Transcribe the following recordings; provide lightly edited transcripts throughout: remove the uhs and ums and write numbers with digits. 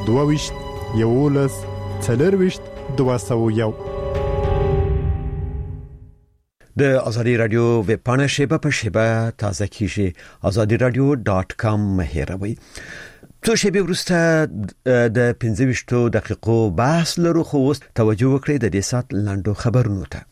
22 11 40 201. د ازادي رادیو ویب پاڼه شیبه په شیبه تازه کیږي. azadiradio.com مهیروي. څو شیبې وروسته د 15 دقیقو بحث لرو، خو اوس توجه وکړئ د دې سات لاندو خبرونو ته.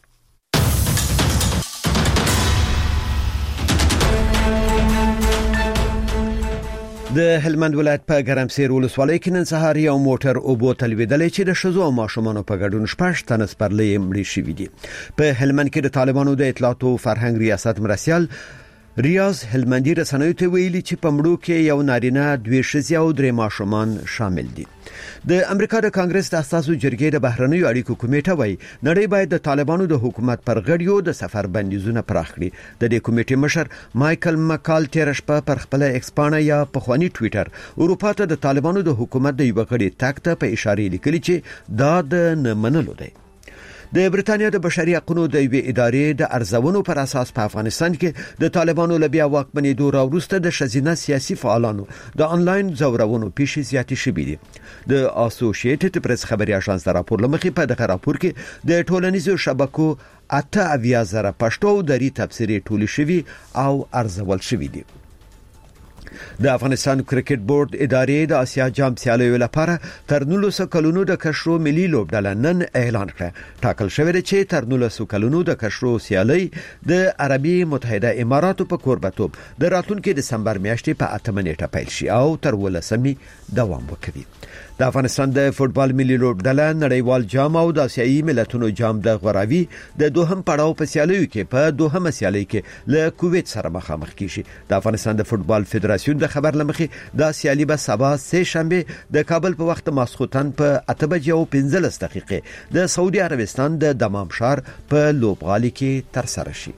د هلمند ولایت په ګرمسیر ولسوالۍ کې نن سهار یو موټر اوبو تلویدلې چې د ښځو او ماشومانو په ګډون 6 تنه سپرلۍ مړي شوي دي. په هلمند کې د طالبانو د اطلاعات او فرهنګ ریاست مرسیال ریاض هلمندی رسنیو ته ویلي چې په مړو کې یو نارینه، 2 ښځې او 3 ماشومان شامل دي. د امریکا د کانګرس د اساسو جرګې د بهرنیو اړیکو کمیټه وایي نړۍ باید د طالبانو د حکومت پر غړیو د سفر بندیزونه پراخ کړي. د دې کمیټې مشر مایکل مکال تیر شپه پر خپل ایکس پاڼه یا په خواني ټوئیټر اروپا ته د طالبانو د حکومت د یو غړي تګ ته په اشاره لیکلي چې دا د نه منلو دی. د بریتانیا د بشري حقوقو د یوې ادارې د ارزونو پر اساس په افغانستان کې د طالبانو لبیا واکمنېدو وروسته د شذینه سیاسي فعالانو د انلاین زورونو پیښې زیاتې شوې دي. د اسوسییټډ پریس خبري اژانس راپور لمخې په دغه راپور کې د ټولنیزو شبکو 8,000 پښتو دري تفسیري ټولې شوي او ارزول شوي دي. د افغانستان کرکټ بورډ ادارې د آسیا جام سیالیو لپاره تر 19 کلونو د کشرو ملي لوبډله نن اعلان کړه. ټاکل شوی دی چې تر 19 کلونو د کشرو سیالي د عربي متحده اماراتو په کوربتوب د راتلونکي دسمبر میاشتې په 8 نیټه پیل شي او تر 18 دوام وکړي. د افغانستان د فوتبال ملي لوبډله نړیوال جام او د آسیایي ملتونو جام د غوراوي د دوهم پړاو په سیالیو کې په دوهمه سیالي کې له کویت سره مخامخ کیږي. د افغانستان د فوتبال فدراسیون د خبر لمخې د سیالي به سبا سه شنبه د کابل په وخت ماسخوتن په 8:15 د سعودي عربستان د دمام شهر په لوبغالي کې تر سره شي.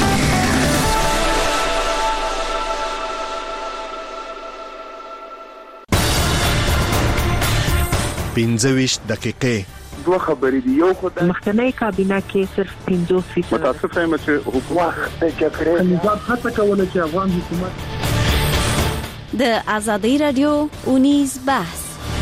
پنځويش دقیقې دوه خبرې دي. یو خو د مخکنی کابینه کې صرف 50% متاسفه یم چې حکومت د جګړې نظام هڅه کوله چې افغان حکومت د ازادي رادیو اونیز بحث.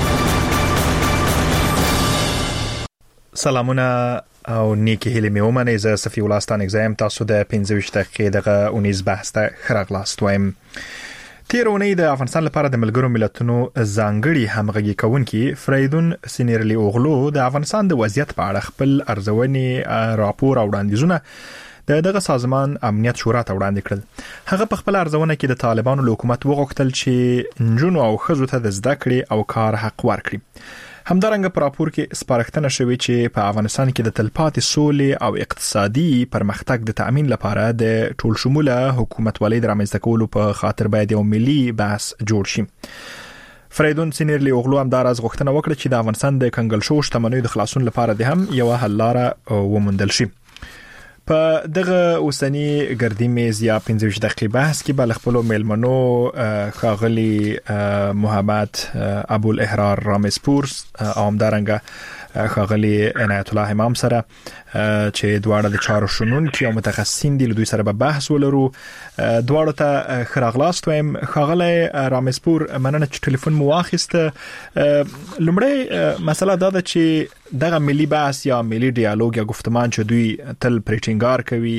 سلامونه او نیکی هیله مې ومنئ. زه صفی الله ستانک زایم. تاسو د 15 دقیقې دغه اونیز بحث ته خراغلاست وایم. تیرونی د افغانستان لپاره د ملګرو ملتونو ځانګړي همغږي کوونکی فریدون سینیرلی اوغلو د افغانستان د وضعیت په اړه خپل ارزونې راپور او وړاندیزونه دغه سازمان امنیت شورا ته وړاندې کړل. هغه په خپل ارزونه کې د طالبانو حکومت وغوښتل چې نجونو او ښځو ته د زده کړې او کار حق ورکړي. همدارنګه په راپور کې سپارښتنه شوې چې په افغانستان کې د تلپاتې سولې او اقتصادي پرمختګ د تأمین لپاره د ټول شموله حکومتولۍ د رامنځته کولو په خاطر باید یو ملي بحث جوړ شي. فریدون سینیرلی اوغلو هم دا راز غوښتنه وکړه چې د افغانستان د کنګل شوو شتمنیو د خلاصون لپاره د هم یو حل لاره وموندل شي. په دغه اوسنی ګردی میز یا 15 دقیقې بحث کې بل خپل میلمنو خاغلی محمد ابو الاحرار رامسپور او همدارنګه خاغلی عنایت الله امام سره چې دواړه د چارو شنونکي او متخصصین دي، له دوی سره به بحث ولرو. دواړو ته خراغلاست وایم. خاغلی رامسپور مننه چې ټلیفون مو واخیسته. لومړی مسله دا ده چې دغه ملي بحث یا ملي ډیالوګ یا گفتمان چې دوی تل پریټینګار کوي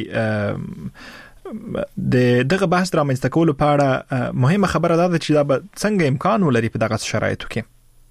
دغه بحث رامنځته کولو په اړه مهمه خبره ده چې دا به څنګه امکان ولري په دغه شرایطو کې.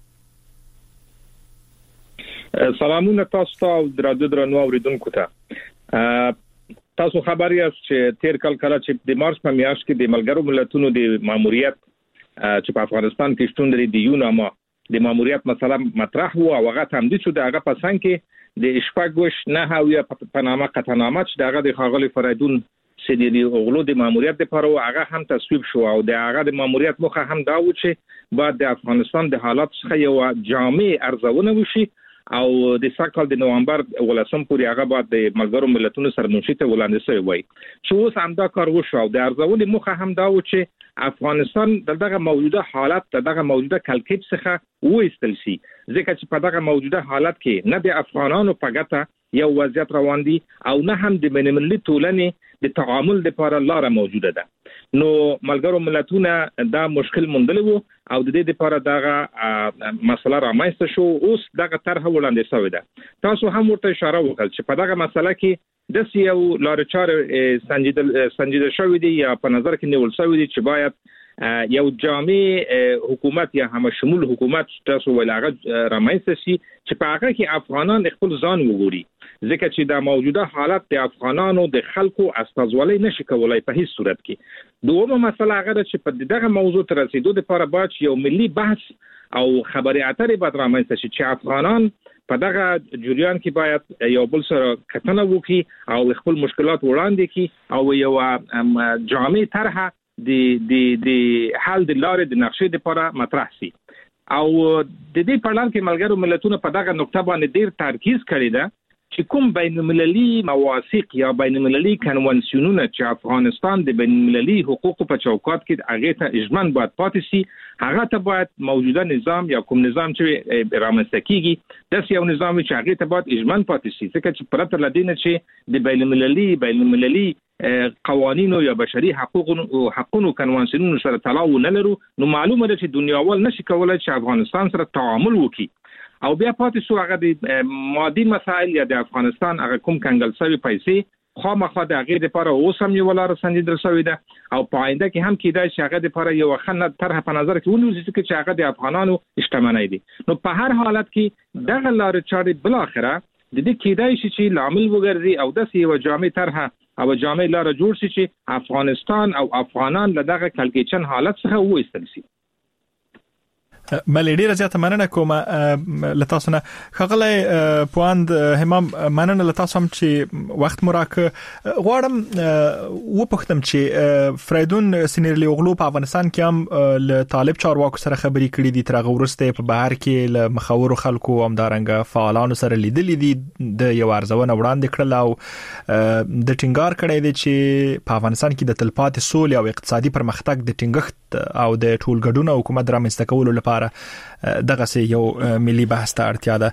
سلامونه تاسو ته او درنو اوریدونکو ته. تاسو خبر یاست چې تیر کال چې د مارچ په میاشت کې د ملګرو ملتونو د ماموریت چې په افغانستان کې شتون لري د یوناما د ماموریت مسله مطرح وو او هغه تمدید شو. د هغه په څنګ کې د شپږوش نه هویه په نامه قطعنامه چې دغه د خاغلی فریدون سینیرلی اوغلو د ماموریت لپاره هغه هم تصویب شو او د هغه د ماموریت مخه هم دا و چې بعد د افغانستان د حالات څخه یو جامع ارزونه وشي او د ساکال د نوامبر ولسم پورې هغه بعد د ملګرو ملتونو سره نوښته وړاندې شوی وای چې اوس هم دا کار وشو او د ارزونې مخه هم دا و چې افغانستان دغه موجوده حالت دغه موجوده کلکیب څخه وایستل شي، ځکه چې په دغه موجوده حالت کې نه د افغانانو په ګټه یو وضعیت روان دي او نه هم د بین‌المللي ټولنې د تعامل لپاره لار موجوده ده. نو ملګرو ملتونه دا مشکل موندل وو او د دې لپاره دغه مسله رامنځته شو. اوس دغه طرح وړاندې شوې ده. تاسو هم ورته اشاره وکړه چې په دغه مسله کې د سیو لارې چارې سنجیده شوې دي یا په نظر کې نیول شوې دي چې باید یو جامع حکومت یا هم شمول حکومت تاسو ولغه رامنځته شي چې په هغه کې افغانان خپل ځان وګوري، ځکه چې د موجوده حالت د افغانانو د خلکو استازولۍ نشي کولای په هیڅ صورت کې. دومره مسله هغه چې په دغه موضوع تر رسیدو لپاره باید یو ملي بحث او خبري اترې باید رامنځته شي چې افغانان په دغه جریان کې باید یو بل سره کتنه وکړي او خپل مشکلات وړاندې کړي او یو جامع طرح د حل د لارې د نقشې لپاره مطرح شي. او د دې پړاو کې ملګرو ملتونو په دغه نقطه باندې ډیر ترکیز کړی دی چې کوم بین المللي مواثیق یا بین المللي کنوانسیونونه چې افغانستان د بین المللي حقوقو په چوکاټ کې هغه ته اجماع باید پاتې شي، هغه ته باید موجوده نظام یا کوم نظام چې رامنځته کیږي داس یو نظام چې هغه ته باید اجماع پاتې شي، ځکه چې پرته لدینه چې د بین المللي قوانینو یا بشري حقوقو کنوانسیونونو سره تلاو نه لرو، نو معلومه ده چې دنیاوال نشي کولای چې افغانستان سره تعامل وکړي. او بیا پاتې شو هغه د مادي مسائل یا د افغانستان هغه کوم کنګل شوی پیسې خامخا د هغه لپاره اوس هم یو لار سنجیدل شوی ده او په آینده کې هم کېدای شي هغه لپاره یو خنه طرح په نظر کې ونیول شي چې هغه د افغانانو اجتماعي دي. نو په هر حالت کې دغه لار چارې بل اخره د دې کېدای شي چې لامل وګرځي او د یو جامع طرح او جامع لار جوړ شي چې افغانستان او افغانان له دغه کلکېچن حالت څخه وایستل شي. ملي ډیره زیاته مننه کوم لتاسو نه خغلی پواند همام مننه لتاسو هم چې وخت مراک غواړم و پختم چې فریدون سینیرلی اوغلو په افغانستان کې هم ل طالب چارواکو سره خبري کړې دي تر غورسته په بهر کې ل مخاور خلکو هم دارنګ فعالانو سره لیدلې دي د یو ارزونه وړاندې کړل او د ټینګار کړی دی چې په افغانستان کې د تلپاتې سولې او اقتصادي پرمختګ د ټینګښت او د ټولګډون حکومت رامنځته کولو لپاره دغه سه یو ملي بحث ته اړتیا ده.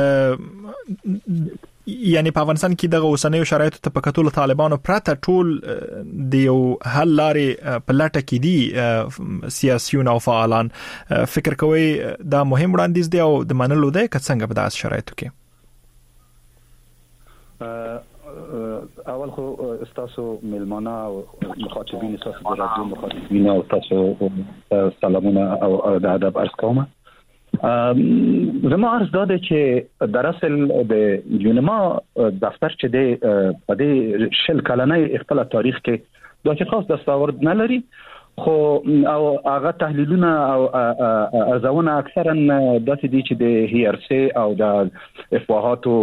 یعنی په افغانستان کې دغه اوسنیو شرایطو ته په کتو طالبانو پرته ټول د یو حل لارې په لټه کې دي سیاسيون او فعالان. فکر کوي دا مهم وړاندیز دی او د منلو دی که څنګه په داسې شرایطو کې؟ اول خو استاسو ملمانه او مخاطبین استاسو د رادیو مخاطبین او تاسو سلامونه او د ادب عرض کوم. زما عرض داده چې در اصل د یونما دفتر چې د په دې شل کلنې خپل تاریخ کې دا چې خاص دستاورد نه لري، خو او هغه تحلیلونه او ارزونه اکثرا داسې دي چې د هیرسي او د افواهاتو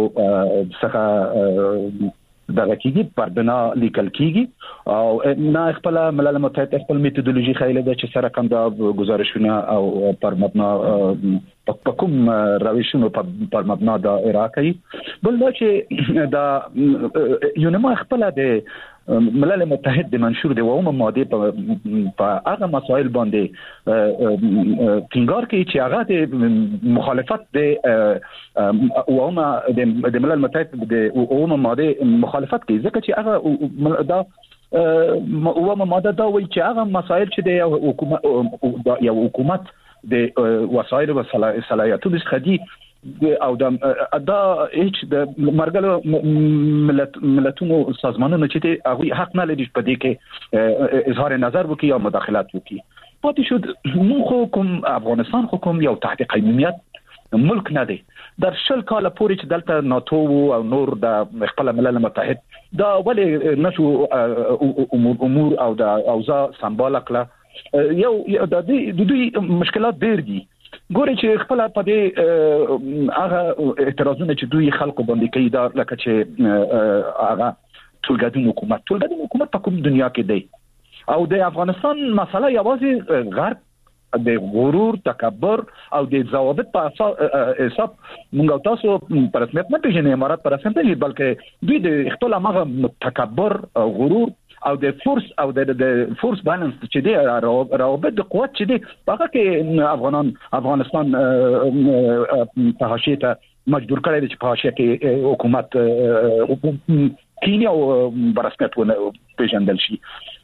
څخه دغه کیږي پر بنا لیکل کیږي او نه خپل ملل متحد خپل میتودولوژي خیله ده چې سره کوم د گزارشونه او پر مبنا په کوم روشونو پر مبنا د عراقي بل دا چې دا یونما خپل د ملل متحد د منشور د اومه ماده په هغه مسائل باندې ټینګار کوي چې هغه د مخالفت د اومه د ملل متحد د اومه ماده مخالفت کوي، ځکه چې هغه دا اومه ماده دا وایي چې هغه مسائل چې د یو حکومت د وسایل او صلاحیتونو څخه دي او دا هیڅ د مرګلو ملتونو سازمانونو چې هغه حق نه لري په دې کې اظهار نظر وکړي یا مداخلات وکړي. پاتې شو نو کوم افغانستان حکومت یو تحت قیمومیت ملک نه دی. در شل کال پورې چې دلته ناتو او نور د خپل ملل متحد دا ولې نشو امور او د اوضاع سمبال کړه. یو د دوی مشکلات ډېر دي. ګوري چې خپل په دې هغه اعتراضونه چې دوی خلکو باندې کوي دا لکه چې هغه ټولګډون حکومت په کوم دنیا کې دی او د افغانستان مسله یوازې غرب د غرور تکبر او د ضوابط په حساب موږ تاسو په رسمیت نه پیژنې، امارات په رسمیت نه، بلکې دوی د خپل هغه تکبر غرور او د فورس او د فورس بالانس چې دی روابط د قوت چې دی هغه کې افغانستان په حاشیه ته مجبور کړی دی چې په حاشیه کې حکومت کینیا او برسمیت ونه پیژندل شي.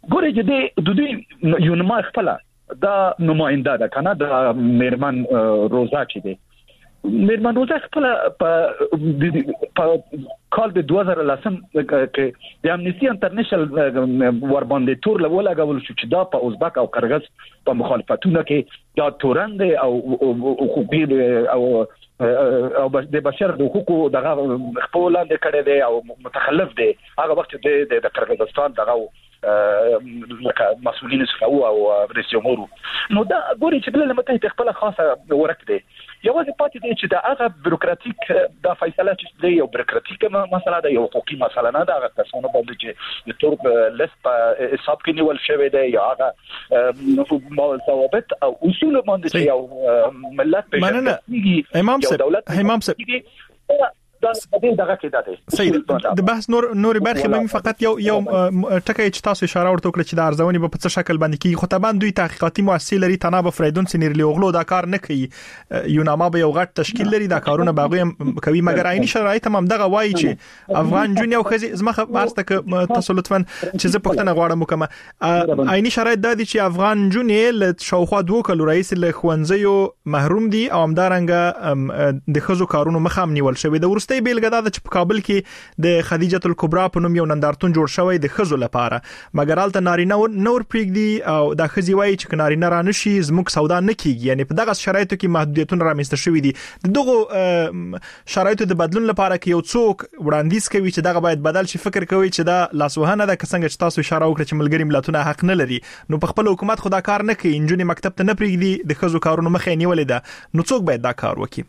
ګورې چې د دوی یو نما خپل دا نماینده ده کنه د میرمن روزا چې دی میرمن روزا خپل په کال د 2010 کې د امنیستی انټرنیشنل ور باندې تور لګول شو چې دا په ازبک او قرغیز په مخالفتونو کې دا تورند او حقوقي او د بشر د حقوقو دغه خپل لاندې کړي دي او متخلف دي هغه وخت د قرغیزستان دغه لکه مسؤلین څخه او رئیس جمهور نو دا ګوري چې بل متحد خپل خاصه ورک دي یوازې پاتې دي چې دا هغه بیروکراتیک د فیصله چې دی یو بیروکراتیک مسله ده یو حقوقي مسله نه ده هغه کسانو باندې چې د تور لیست په حساب کې نیول شوی دی یا هغه ضوابط او اصول باندې چې یو ملت په امام صاحب دا دغه کې ده صحیح د بحث نور برخه مې فقط یو ټکی چې تاسو اشاره ورته وکړه چې د ارزونې په څه شکل باندې کې خو طبعا دوی تحقیقاتي مؤسسه لري تناب فریدون سینیرلی اوغلو دا کار نه کوي یو نامه به یو غټ تشکیل لري دا کارونه باغوي کوي مګر عیني شرایط هم دغه وایي چې افغان جون یو خزي زمخه بارسته تاسو لطفا چې زه پښتنه غواړم کومه عیني شرایط د دې چې افغان جون له شاوخوا 2 کلو رئیس له خوندزیو محروم دي او همدارنګه د خزو کارونو مخام نیول شوی د ورسته بیلګه دا چې په کابل کې د خدیجه الکبرا په نوم یو نندارتون جوړ شوی د خزو لپاره مګر الته نارینه نور پریږدي او د خزي وایي چې نارینه را نشي زموږ سودا نه کیږي یعنی په دغه شرایطو کې محدودیتونه رامنځته شوي دي دغه شرایطو د بدلون لپاره کې یو څوک وړاندیز کوي چې دغه باید بدل شي فکر کوي چې دا لاسوهنه ده څنګه چې تاسو اشاره وکړه چې ملګری ملتونه حق نه لري نو په خپل حکومت خدا کار نه کوي انجونی مکتب ته نه پریږدي د خزو کارونو مخې نیولې ده نو څوک باید دا کار وکړي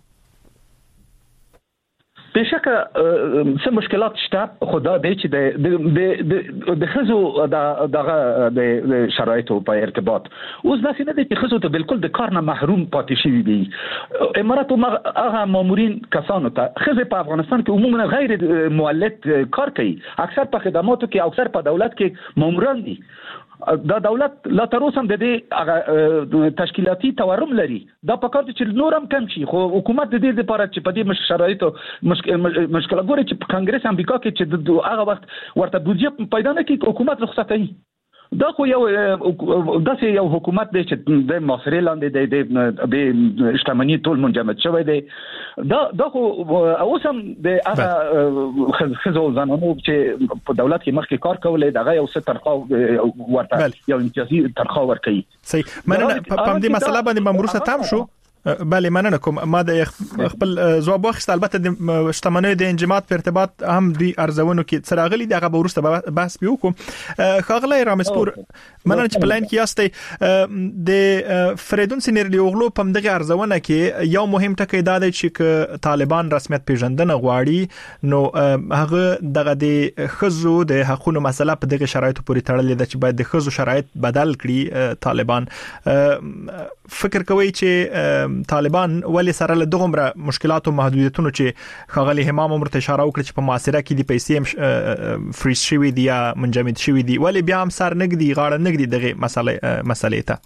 بشکه څه مشکلات شته خدا دې چې د خزو د شرایطو په ارتباط اوس داسې نه دي چې خزو ته بالکل د کار نه محروم پاتې شي دي امارات هغه مامورین کسانو ته خزه په افغانستان کې عموما غیر مولد کار کوي اکثر په خدماتو کې اکثر په دولت کې ماموران دي دا دولت لا تر اوسه د دې تشکیلاتي تورم لري دا په کار چې نورم کم شي خو حکومت د دې لپاره چې په دې شرایطو مشکل ګوري چې په کانګرس امریکا کې چې هغه وخت ورته بودجه پیدا نه کړي حکومت رخصت کوي دا خو یو داسې یو حکومت دی چې د معاصرې لاندې د اجتماعي ټول منجمد شوی دی دا خو اوس هم د هغه خزو زنانو چې په دولت کې مخکې کار کولای دغه یو څه تنخواه ورته یو امتیازي تنخواه ورکوي صحیح مننه په دې مسله باندې ممروسه تام شو بله مننه کوم ما د خپل ځواب واخیست البته د شتمنۍ د انجماد په ارتباط هم دوی ارزونو کې څراغلي دغه به ورسته بحث وکړو خاغلی رامسپور مننه چې پلاین کې یاستئ د فریدون سینیرلی اوغلو په دغه ارزونه کې یو مهم ټکی دا دی چې طالبان رسمیت پیژندنه غواړي نو هغه دغه د خزو د حقوقو مسله په دغه شرایطو پورې تړلې ده چې باید د خزو شرایط بدل کړي طالبان فکر کوي چې طالبان ولې سره له دغه مشکلات او محدودیتونو چې خغلی همام عمر ته اشاره وکړه چې په معاصره کې د پیسې فریز شوی دی یا منجمد شوی دی ولې بیا هم سر نګدي غاړه نګدي دغه مسلې ته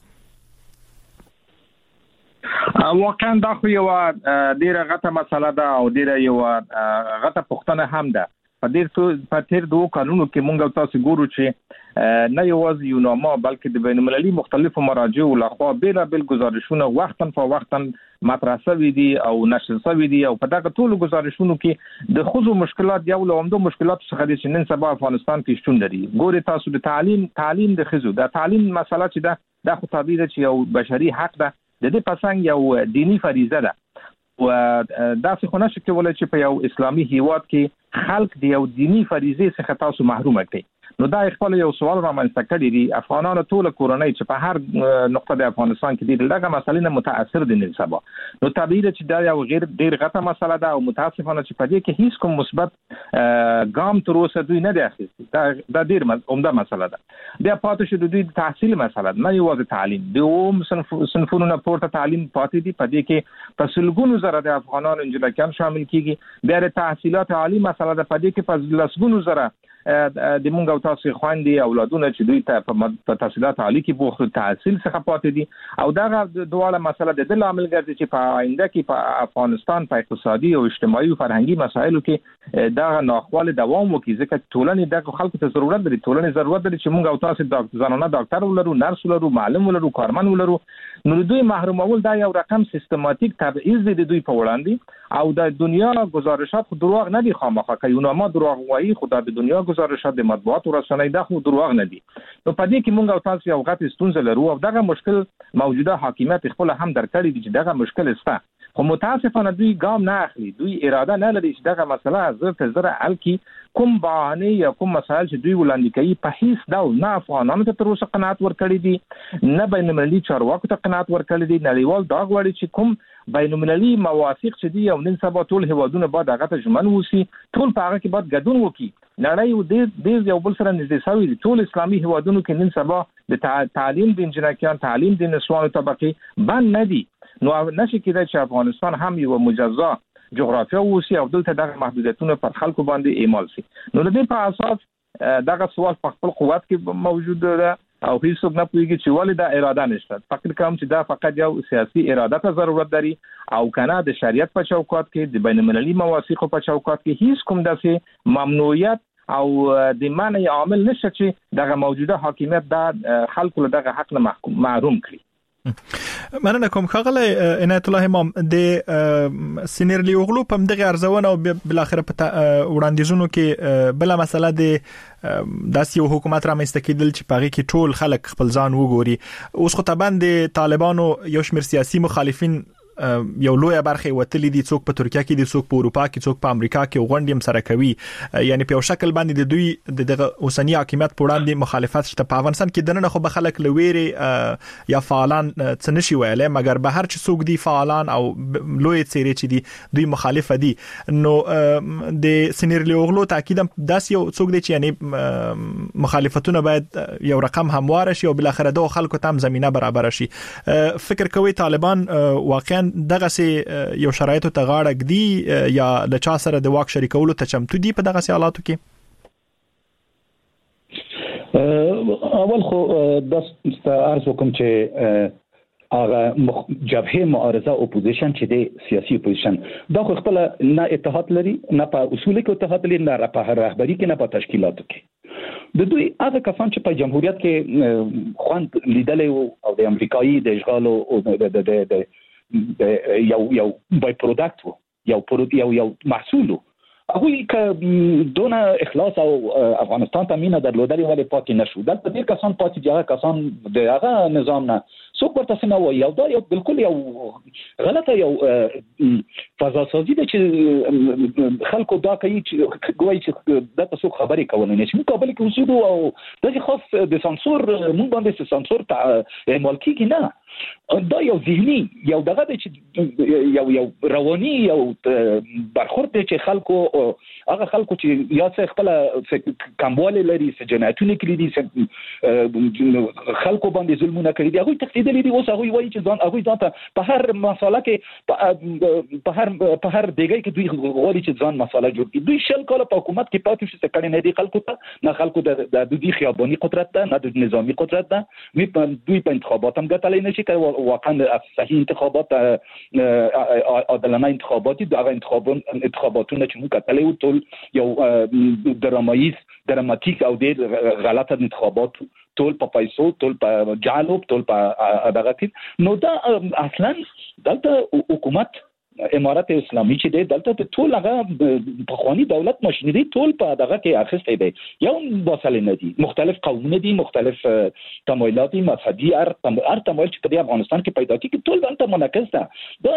واقعا دا خو یو ډیره غټه مسله ده او ډیره یو غټه پوښتنه هم ده په تیر 2 کلونو کې مونږ تاسو ګورو چې نه یوازې یو نامه بلکې د بین المللي مختلفو مراجعو لخوا بیلابل گزارشونه وختن په وختن مطرح شوي دي او نشر شوي دي او په دغه ټولو گزارشونو کې د خزو مشکلات یو له عمده مشکلاتو څخه دي چې نن سبا افغانستان کې شتون لري ګوري تاسو د تعلیم د خزو د تعلیم مسله چې دا خو طبيعي ده چې یو بشري حق ده د دې پسنګ یو دینی فریضه ده و دا څه خو نشي کولای چې په یو اسلامي هیواد کې خلک د یو دینی فریضې څخه تاسو محروم کړي نو دا خپل یو سوال رامنځته کړی دی افغانانو ټول کورنۍ چې په هر نقطه د افغانستان کې دي دغه مسلې نه متاثر دي نن سبا نو طبيعي ده چې دا یو ډیر غټه مسله ده او متاسفانه چې په دې کې هیڅ کوم مثبت ګام تر اوسه دوی نه دی اخیستی دا ډیر عمده مسله ده بیا پاتې شو د دوی تحصیل مسله نه یوازې تعلیم د صنفونو پورته تعلیم پاتې دي په دې کې په سلګونو زره د افغانانو انجلکان شامل کیږي بیا د تحصیلات عالی مسله ده په دې کې په لسګونو زره د مونږ او تاسو خويندې اولادونه چې دوی ته په تحصیلات عالی کې بوخت تحصیل څخه پاتې دي او دغه دواړه مسله د عامل ګرځي چې په آینده کې په افغانستان په اقتصادي او اجتماعي او فرهنګي مسایلو کې دغه ناخواله دوام وکړي ځکه ټولنې د خلکو ته ضرورت لري ټولنې ضرورت لري چې مونږ او تاسو ځانونه ډاکټر ولرو نرس ولرو معلم ولرو کارمن ولرو نو دوی محرومول دا یو رقم سیستماتیک تبعیض دی دوی په وړاندې او د دنیا گزارشات خو دروغ نه دي خامخا کوي نو ما دروغ وایي خو د دنیا گزارشات د مطبوعات او رسنۍ دا خو دروغ نه دي نو په دې کې مونږ او تاسو یو غټ ستونزه لرو او دغه مشکل موجوده حاکمیت خپل هم درکړي دي چې دغه مشکل استه خو متاسفانه دوی ګام نه اخلي دوی اراده نه لري چې دغه مسله زر حل کی کوم بهانه یا کوم مسایل چې دوی وړاندې کوي په هیڅ ډول نه افغانانو ته تر اوسه قناعت ورکړي دي نه بین المللي چارواکو ته قناعت ورکړي دي نړیوال دا غواړي چې کوم بین المللي مواثیق چې دي او نن سبا ټول هیوادونه باید هغه ته ژمن وسی ټول په هغه کې باید ګډون وکړي نړۍ د یو بل سره نږدې شوی دي ټول اسلامي هیوادونو کې نن سبا د تعلیم د انجنیران تعلیم د نسوانو طبقه باندې نه دي نو نشي کېدای چې افغانستان هم یو مجزا جغرافیا وسی او دلته دغه محدودیتونه پر خلکو باندې اعمال شي نو د دې په اساس دغه سوال په خپل قوت کې موجود ده او هیڅوک نه پوهیږي چې ولې دا اراده نشته فکر کوم چې دا فقط یو سیاسي اراده ته ضرورت لري او کنه د شریعت په چوکاټ کې د بین المللي مواثیق په چوکاټ کې هیڅ کوم داسې ممنوعیت او د معنی عامل نشته چې دغه موجوده حاکمیت د خلکو له دغه حق نه محروم کړي مننه کوم خغله عنایت الله امام د سینیرلی اوغلو په دغه ارزونه او بل اخر په وړاندیزونو کې بل مسله د داسې یو حکومت را مستقیدل چې پاغي کې ټول خلک خپل ځان وګوري اوس خو طبعا د طالبانو یو شمېر سیاسي مخالفین یو لوی برخه وتلی دي څوک په ترکیه کې دي څوک په اروپا کې څوک په امریکا کې غونډې هم سره کوي یعنی په شکل باندې د دوی دغه اوسنی حکومت په وړاندې مخالفت شته په افغانستان کې دنه خو به خلک لويري یا فعالان څنشي ویلې مګر به هر چې څوک دي فعالان او لوی څیرې چې دي دوی مخالف دي نو د سینیرلی اوغلو تاکید داس یو څوک دي چې یعنی مخالفتونه باید یو رقم هموار شي او بل اخر د خلکو تام زمينه برابر شي فکر کوي طالبان واقعا دغه سي یو شرایطو ته غاړه ګدي یا د چا سره د واک شریکولو ته چمتو دي په دغه سي حالاتو کې اول خو د ارز وکم چې هغه جبهه معارضه اپوزیشن چې د سیاسي اپوزیشن دا خو خپل نه اتحاد لري نه په اصول کې اتحاد لري نه په رهبری کې نه په تشکیلاتو کې د دوی هغه کسان چې په جمهوریت کې خوند لیدلې او د امریکایي د اشغال او د یو بای پروداکټ یو محصول هغه ک دون اخلاص او افغانستان ته مینه درلودلې ولې پاتې نشو دلته ډیر کسان پاتې دي هغه کسان د هغه نظام نه څوک ورته څنګه وایي او دا یو بالکل یو غلطه یو فضا سازي ده چې خلکو دا کوي چې ګوي چې دا تاسو خبرې کولای نه شي مقابل کې وسودو او د خاص د سانسور مونږ باندې سانسور ته عمل کیږي نه دا یو ذهني یو دغه چې یو رواني یو برخورد دی چې خلکو هغه خلکو چې یا څه خپل کمواله لري چې جنایتونه کړی دي خلکو باندې ظلمونه کړی دي هغه تقلیدلې دي اوس هغه وایي چې ځان هغه ځان په هر مسله کې په هر دیګي کې دوی غواړي چې ځان مسله جوړ کړي دوی شل کاله په حکومت کې پاتې شي څه کړي نه دي خلکو ته نه خلکو د دوی خیاباني قدرت ده نه د نظامی قدرت ده دوی په انتخابات هم ګټلای نشي که واقعا صحیح انتخابات عادلانه انتخاباتی دغه انتخاباتونه چې موږ کتلې ټول یو دراماتیک او ډېر غلطه انتخابات ټول په پیسو ټول په جالو ټول په دغه کې نو دا اصلا دلته حکومت امارات اسلامي چې د دلته ټول هغه په خواني دولت ماشينري ټول په دغه کې اخیسته دي یو باسل نه دي مختلف قومونه دي مختلف تمایلات مذهبي هر تمایل چې په افغانستان کې پیدا کیږي ټول دلته منعکس ده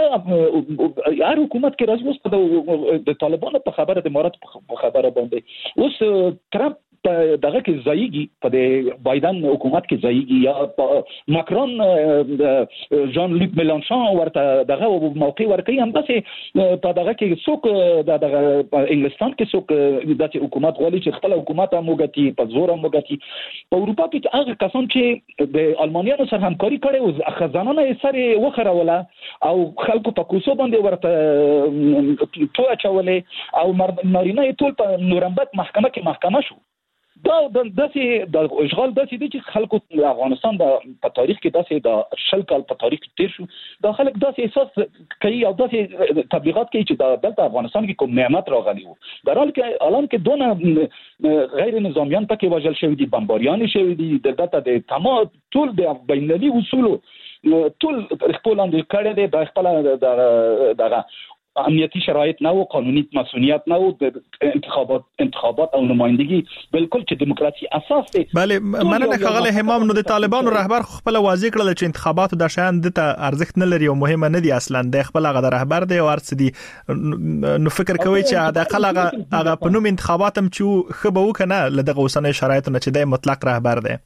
دا هر حکومت کې راځي د طالبانو په خبره د امارات په خبره باندې اوس ترامپ دغه کې ځایږي په د بایدن حکومت کې ځایږي یا ماکرون جان لوک میلانشون ورته دغه موقع ورکړي هم داسې په دغه کې څوک دغه انګلستان کې څوک داسې حکومت غواړي چې خپل حکومت هم وګټي په زور هم وګټي په اروپا کې هغه کسان چې د المانیانو سره همکاري کړي او خزانه یې سره وخروله او خلکو په کوڅو باندې ورته توه چولې او نارینه ټول په نورنبرګ محکمه کې محکمه شو دا داسې د اشغال داسې دي چې خلکو افغانستان په تاریخ کې داسې د شل کال په تاریخ کې تیر شو دا خلک داسې احساس کوي او داسې تبلیغات کوي چې دلته افغانستان کې کوم نعمت راغلی وو در حال کې الان کې دونه غیر نظامیان پکې وژل شوی دي بمباریان شوی دي دلته د تمام ټول د بینالمللي اصولو ټول خپل اندې کړي دي د خپل دغه امنیتی شرایط نه او قانوني مسئولیت نه او انتخابات او نمائندگی بالکل چې دیموکراسي اساس دی. بله مننه ښاغلی همام. نو د طالبانو رهبر خپل واضح کړل چې انتخاباتو د شان د ارزښت نه لري او مهمه نه دي اصلا د خپل غو رهبر دی او ارڅ دي. نو فکر کوي چې د خلک هغه په نوم انتخابات هم چې خبو کنه لدغه اوسنۍ شرایطو نه چې د مطلق رهبر دی.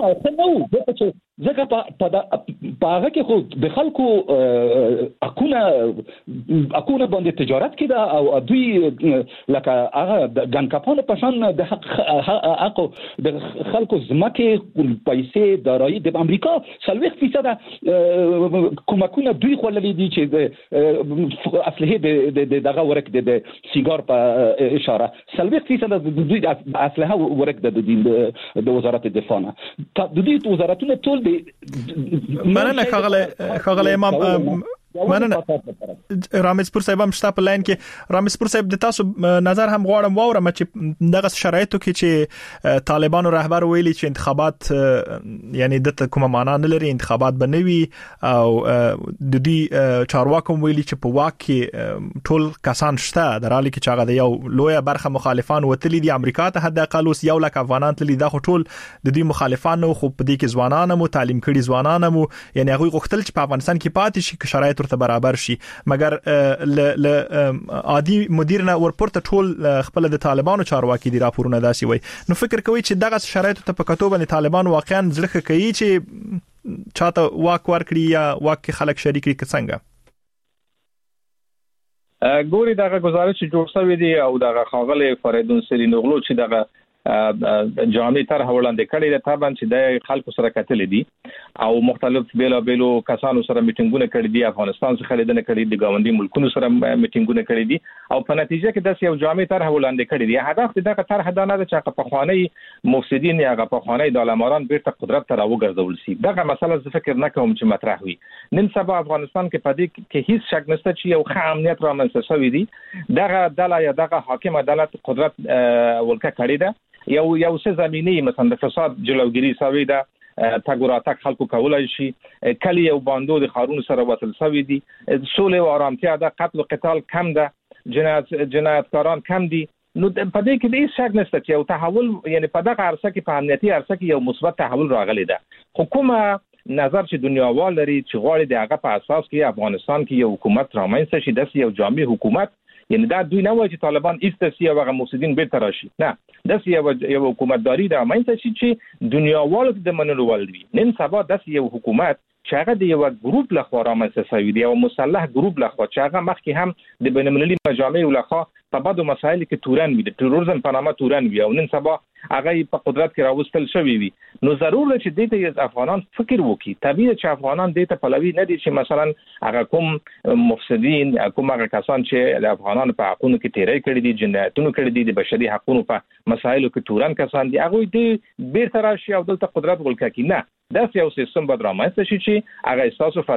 ځکه په هغه کې خو د خلکو اكونه باندې تجارت کړه او دوی لکه هغه د ګنکاپانو په شان د حق د خلکو زمکه پیسې دارایی د امریکا 30% کومکونه دوی خوللې دي چې اسلحه د دغه ورک د سیګار په اشاره 30% دوی اسلحه ورک د وزارت الدفاع نه د دې وزارتونو ټول مننه ښاغلی امام. مننه رامزپور صاحب هم شته په لاین کې. رامزپور صاحب د تاسو نظر هم غواړم واورم چې دغه شرایطو کې چې طالبانو رهبر ویلي چې انتخابات یعنی د کومه معنا نه لري انتخابات بنوي او د دې چارواکو ویلي چې په واک کې ټول کسان شته در حالي کې چې هغه د یو لوی برخه مخالفان وتلي دي امریکا ته حد اقل اوس 1 لک افغانان تللي دا ټول د دې مخالفانو خو په دې کې ځوانان مو تعلیم کړي ځوانان مو یعنی هغه غوښتل چې په افغانستان کې پاتې شي که شرایط ته برابر شي مګر عادي مدیر نه ورپورته ټول خپل د طالبانو چارواکي دي راپورونه داسي وي. نو فکر کوي چې دغه شرایط ته په کتو باندې طالبان واقعا ځلخه کوي چې چاته واک ورکړي یا واک خلک شریک کړي څنګه ګوري دغه گزارش جوړ شوی دی او دغه خاغله فریدون سرینوغلو چې دغه جامع طرح وړاندې کړي ده طبعا چې د خلکو سره کتلې دي او مختلف بیلو کسانو سره میټینګونه کړي دي افغانستان څخه لیدنه کړي دي ګاونډي ملکونو سره میټینګونه کړي دي او په نتیجه کې د یو جامع طرح وړاندې کړي دي. هدف دغه طرح دا نه ده چې په خواني مفسدين یا په خواني د علماران بیرته قدرت ته راوګرځول شي. دغه مسله زه فکر نه کوم چې مطرح وي. نن سبا افغانستان کې پدې کې هیڅ شک نشته چې یو ښه امنیت رامنځته شوی دی. دغه دله یا دغه حاکم عدالت قدرت ولکه کړی ده. یو څه زمینی مثلا د فساد جلوګیری سوي ده تګوراتک خلکو کولای شي کلی یو باندو د خارون سره وصل سوي دي سولې او آرامتیا ده قتل او قتال کم ده جنایتکاران کم دي. نو په دې کې هیڅ شک نشته چې یو تحول یعنی په دغه عرصه کې په امنیتي عرصه کې یو مثبت تحول راغلی ده. حکومت نظر چې دنیاوال لري چې غواړي د هغه په اساس کې افغانستان کې یو حکومت رامنځته شي د یو جامع حکومت یعنی دا دوی نه وایي چې طالبان ایستسي او هغه مفسدين بیرته راشي نه د یو حکومتداري د رامنځته شي چې دنیاوال د منلو ول دي. نن سبا د یو حکومت چې هغه د یو ګروپ لخوا رامنځته شوی دی او مسلح ګروپ لخوا چې هغه مخکې هم د بین‌المللي مجامع لخوا په بعضو مسایل کې تورن وي د تروریزم په نامه تورن وي او نن سبا هغه په قدرت کې راوستل شوی وي. نو ضرور ده چې د دې افغانان فکر وکړي. طبيعي چې افغانان د ته پلوي نه دي چې مثلا هغه کوم مفسدين کوم هغه کسان چې د افغانانو په حقوقو کې تیری کړی دي جنایتونه کړی دي د بشري حقوقو په مسایلو کې تورن کسان دي هغه د بیرته راشي او دلته قدرت ولکه کې نه دا یو سیستم به رامنځته شي چې هغه احساس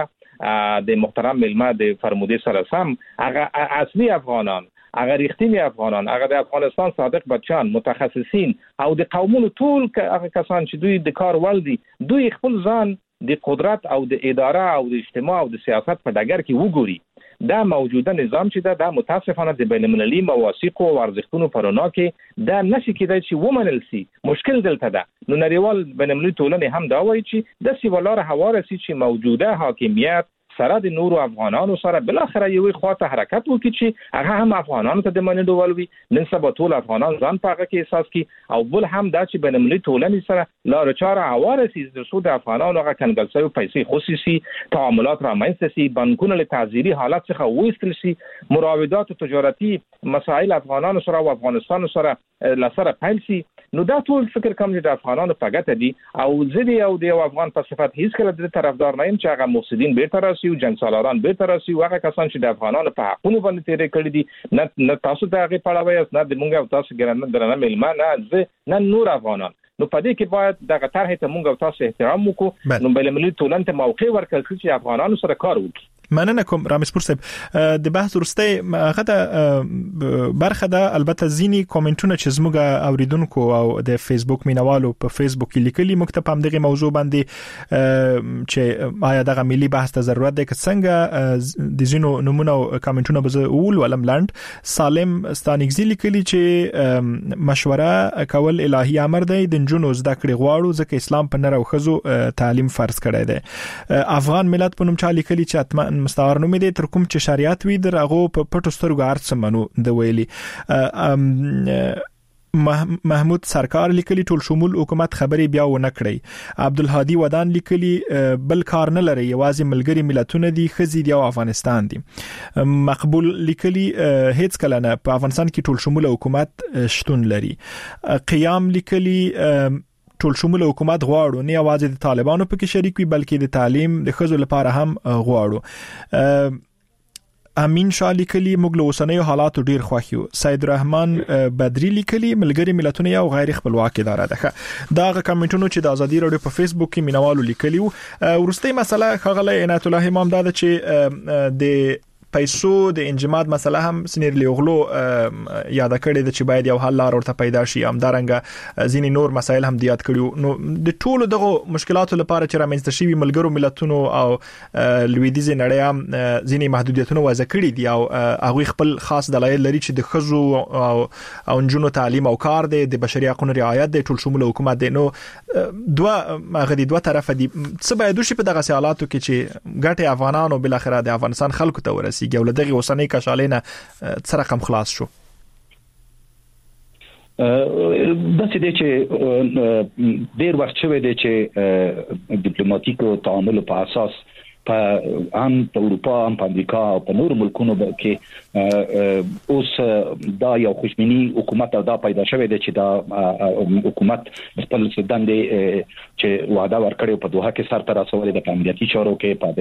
فرموده د محترم ملما د فرموده سره سم هغه اصلي افغانان هغه رښتینی افغانان هغه د افغانستان صادق بچان متخصصین او د قومونو ټول هغه کسان چې دوی د کار ول دي دوی خپل ځان د قدرت او د اداره او د اجتماع او د سیاست په ډګر کې وګوري. دا موجوده نظام چې دا متاسفانه د بین‌المللي مواثیق او ارزښتونو پرونه کې دا نشي کېدای چې ومنل شي. مشکل دلته ده. نو نړیوال بین‌المللي ټولنې هم دا وایي چې د سیوالار حواله سي چې موجوده حاکمیت سره د نورو افغانانو سره بل اخر یو خواته حرکت وکړي چې هغه هم افغانانو ته د منډو ولوي. نن سبا ټول افغانان ځان په هغه کې احساس کی او بل هم دا چې بین‌المللي ټولنې سره لار چاره حواله سي د سود افغانانو هغه کنګل شوی پیسې خصوصي تعاملات رامنځته سي بانکونه له تعزیري حالت څخه وېستل سي مراودات تجارتي مسائل افغانانو سره او افغانستان سره لسره پیل سي نو دا ټول فکر کوم چې د افغانانو په ګټه دي او زه او د افغان په صفت هیڅ کله د طرفدار نه یم چې هغه مفسدين بیرته راسي او جنگ سالاران بیرته راسي او هغه کسان چې د افغانانو په حقونو باندې تیرې کړې دي نه تاسو ته هغه پړاوي نه د مونږ او تاسو ګرانه درنه ملمانه نه نور افغانان نو په دې کې باید د طرحې ته مونږ او تاسو احترام وکړو نو بل ملي ټولنه ته موقع ورکړي چې افغانانو سره کار وکړي. مننه کوم رامسپور صاحب د بحث ورسته هغه د برخه د البته زینی کومنټونه چې زموږ اوریدونکو او د فیسبوک مینوالو په فیسبوک کې لیکلي مکتب هم دغه موضوع باندې چې آیا دغه ملي بحث ته ضرورت دی که څنګه د زینو نمونه او کومنټونه به اول ولم لاند سالم ستانګزي لیکلي چې مشوره کول الهي امر دی د جنونو زده کړې غواړو ځکه اسلام په نر او خزو تعلیم فرض کړی دی. افغان ملت په نوم چا لیکلي چې اتمن مستعار نوم دي تر کوم چې شریعت وی درغه په پټو سترګو ارڅ منو د ویلي محمود سرکار لیکلی ټول شمول حکومت خبري بیا و نه کړی. عبدالهادي ودان لیکلی بل کار نه لري یوازې ملګری ملتونه دي خزي دی او افغانستان دي. مقبول لیکلی هیڅ کله نه په افغانستان کې ټول شمول حکومت شتون لري. قیام لیکلی ټول شمول حکومت غواړو نه یوازې د طالبانو په کې شریک وي بلکې د تعلیم د خزو لپاره هم غواړو. امین شاه لیکلی موږ له اوسنیو حالاتو ډیر خوښ یو. سید رحمان بدری لیکلی ملګری ملتونه یو غیر خپلواک اداره ده. دا کمنټونو چې د ازادي رادیو په فیسبوک کې مینوالو لیکلی ورسته مسله خغله عنایت الله امام دا چې د پیسو د انجماد مسله هم سنیر لیغلو یاد کړی د چې باید یو حل لار ورته پیدا شي همدارنګه ځینی نور مسایل هم دیات کړیو. نو د ټولو دغه مشکلاتو لپاره چې رامنځته شوی ملګرو ملتونو او لویدیز نړۍ هم ځینی محدودیتونه وضع کړی دي او هغه خپل خاص دلایل لري چې د خزو او جنونو تعلیم او کار د بشري حقوقو رعایت د ټول شمول حکومت دی. نو دوه طرف دي څه باید وشي په دغه حالاتو کې چې ګټه افغانانو بل اخره د افغانستان خلکو ته ورسي ګول دغه اوسنۍ کشالینه څه رقم خلاص شو. د څه دي چې ډیر وخت شوی دی چې ډیپلوماټیکو تعامل په اساس په په اروپا په امریکا او په نورو ملکونو کې اوس دا یو خوشبینی حکومت دا پیدا شوی دی چې دا حکومت خپل دندې چې وعده ورکړي په دوحه کې سر تر رسولې د امنیتي چارو کې په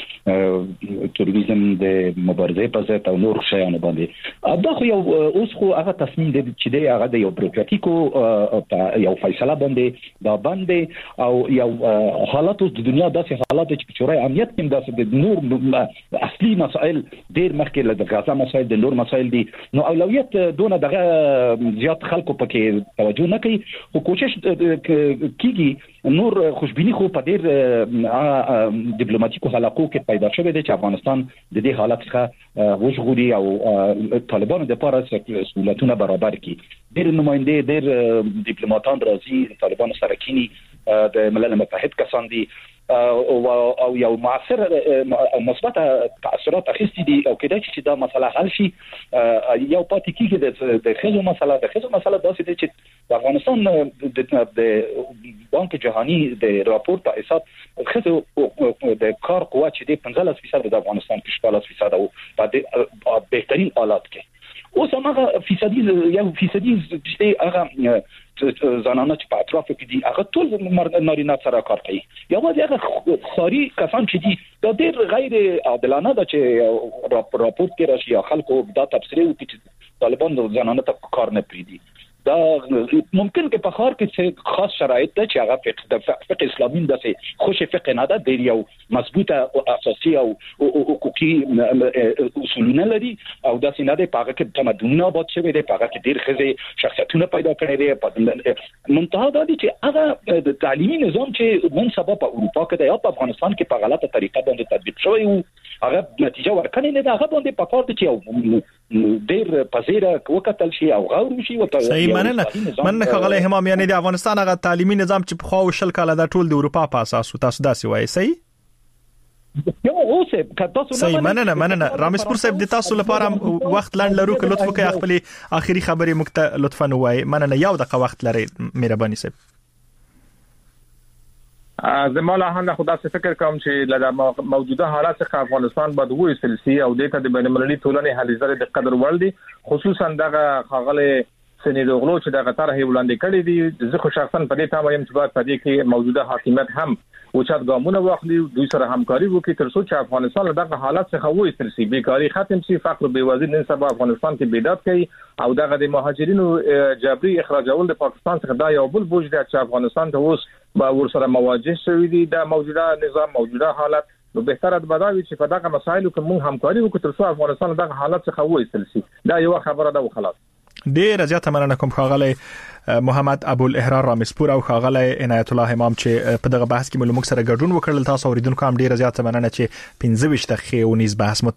د تروریزم د مبارزې په ضد او نور شیانو باندې دا خو یو اوس خو هغه تصمیم دی چې دی هغه د یو بروکراتیکو یو فیصله باندې دا باندې او یو حالات د دنیا داسې حالات چې شورای امنیت کوم د نور اصلي مسائل ډیر مخکې له غزا مسائل د نور مسائل دي. نو اولویت دونه دغه زیات خلکو پکې توجه نه کوي او کوشش کیږي نور خوشبینی خو په ډیر ډیپلوماټیکو حلقو کې پیدا شوی دی چې افغانستان د دې حالت څخه وژغوري او طالبانو د لپاره سہولتونه برابر کړي. ډیر نماینده ډیر ډیپلوماټان راځي طالبانو سره کینی د ملل متحد کسان دي او یو معاصر مثبت تاثیرات اخیستي دي او کله چې دا مسله حل شي یو پاتې کیږي د خزو مسله داسې دي چې د افغانستان د بانک جهانی د راپور په اساس خزو د کار قوت چې د 15% د افغانستان کې 14% او په بهترین حالات کې اوس هغه فیصدي چې هغه زنانه چې په اطراف کې دي هغه ټول نارینه سره کار کوي. یوازې هغه خاري کسان چې دي دا ډېر غیر عادلانه ده چې راپورټ کې راشي یا خلکو دا تبصره وکړي چې طالبان د زنانه ته کار نه پریدي. دا ممکن کې په خار کې خاص شرایط ده چې هغه فقه اسلامي داسې خوش فقه نه ده د یو مضبوطه اساسي او حقوقي اصولونه لري او داسې نه ده په هغه کې تمدنونه باد شوی دی په هغه کې ډیر خزه شخصیتونه پیدا کړي دي په منتها دا دي چې هغه د تعلیمي نظام چې من سبب په اروپا کې دی او په افغانستان کې په غلطه طریقه باندې تطبیق شوی او هغه نتیجه ورکړي نه ده هغه باندې په کار دي چې ډیر پزیره وکتل شي او غوړ شي او مننه خغله همام یعنی د افغانستان هغه تعلیمي نظام چې په خو شل کاله د ټول د اروپا په اساس تاسو داسې وایي صحیح یو اوسه کتاسو صحیح مننه رامسپور صاحب د تاسو لپاره وخت لاند لرو که لطف وکړئ خپل اخیری خبرې مکته لطفا وایي مننه یو دقیقه وخت لري مهرباني صاحب. زموږ له خدا څخه فکر کوم چې له موجوده حالات څخه افغانستان باید وې سلسله او د بین المللي ټولنې هلې زره د قدر ور دي خصوصا دغه خغله سنیدو غلو چې د غطر هی وړاندې کړی دي زه خو شخصا په دې تمه یم چې باید په دې کې موجوده حکومت هم اوچت ګامونه واخلي دوی سره همکاري وکړي تر څو چې افغانستان له دغه حالت څخه وایستل شي بیکاری ختم شي فقر او بیوزي نن سبا افغانستان کې بیداد کوي او دغه د مهاجرینو جبري اخراجول د پاکستان څخه دا یو بل بوج دی چې افغانستان ته اوس به ورسره مواجه شوی دی د موجوده نظام موجوده حالت نو بهتره د بداوي چې په دغه مسایلو کې موږ همکاري وکړو تر څو افغانستان دغه حالت څخه وایستل شي دا یو خبره ده خلاص ډیر زیاته مننه کوم ښاغلی محمد ابو الاحرار رامسپور او ښاغلی عنایت الله امام چې په دغه بحث کې موږ سره ګډون وکړل تاسو اوریدونکو هم ډیر زیاته مننه چې 15 دقیقې ونیز بحث